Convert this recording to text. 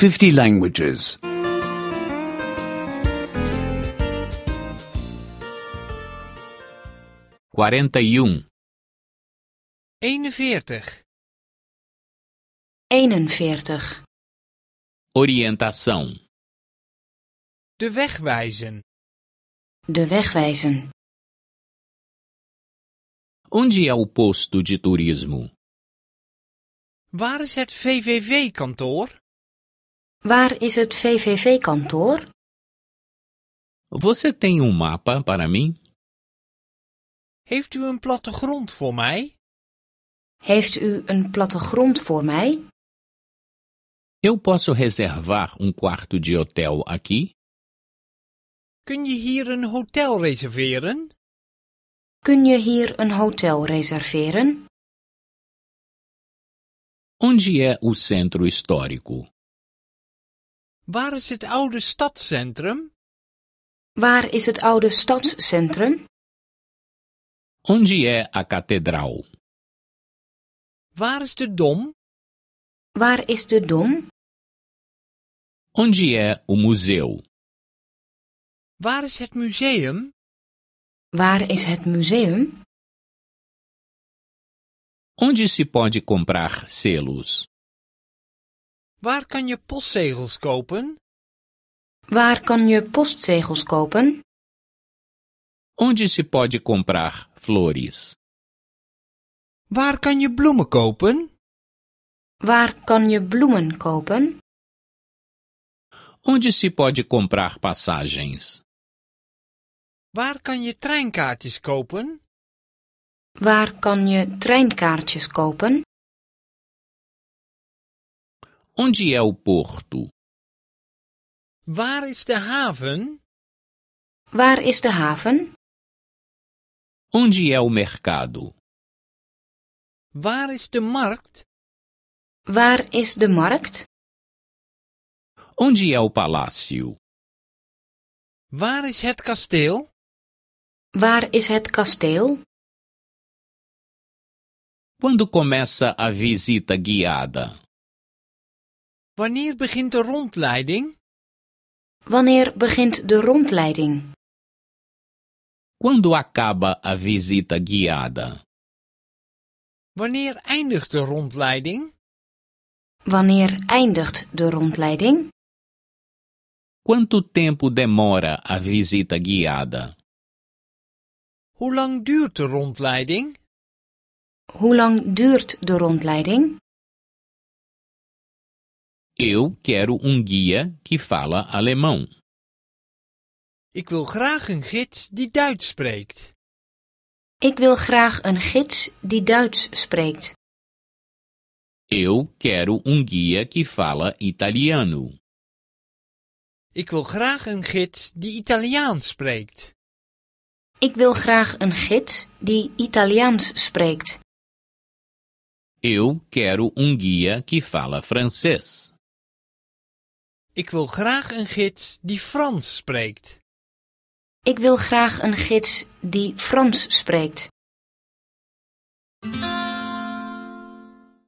50 languages. 41. 41. 41. Orientação. De weg wijzen. De weg wijzen. Onde é o posto de turismo? Waar is het VVV-kantoor? Waar is het VVV-kantoor? Você tem mapa para mim? Heeft u een plattegrond voor mij? Heeft u een plattegrond voor mij? Eu posso reservar quarto de hotel aqui? Kun je hier een hotel reserveren? Kun je hier een hotel reserveren? Onde é o centro histórico? Waar is het oude stadscentrum? Waar is het oude stadscentrum? Onde é a catedral? Waar is de Dom? Waar is de Dom? Onde é o museu? Waar is het museum? Waar is het museum? Onde se pode comprar selos? Waar kan je postzegels kopen? Waar kan je postzegels kopen? Onde se pode comprar flores? Waar kan je bloemen kopen? Waar kan je bloemen kopen? Onde se pode comprar passagens? Waar kan je treinkaartjes kopen? Waar kan je treinkaartjes kopen? Onde é o porto? Waar is de haven? Waar is de haven? Onde é o mercado? Waar is de markt? Waar is de markt? Onde é o palácio? Waar is het kasteel? Waar is het kasteel? Quando começa a visita guiada? Wanneer begint de rondleiding? Wanneer begint de rondleiding? Quando acaba a visita guiada? Wanneer eindigt de rondleiding? Wanneer eindigt de rondleiding? Quanto tempo demora a visita guiada? Hoe lang duurt de rondleiding? Hoe lang duurt de rondleiding? Eu quero guia que fala alemão. Ik wil graag een gids die Duits spreekt. Ik wil graag een gids die Duits spreekt. Eu quero guia que fala italiano. Ik wil graag een gids die Italiaans spreekt. Ik wil graag een gids die Italiaans spreekt. Eu quero guia que fala francês. Ik wil graag een gids die Frans spreekt. Ik wil graag een gids die Frans spreekt.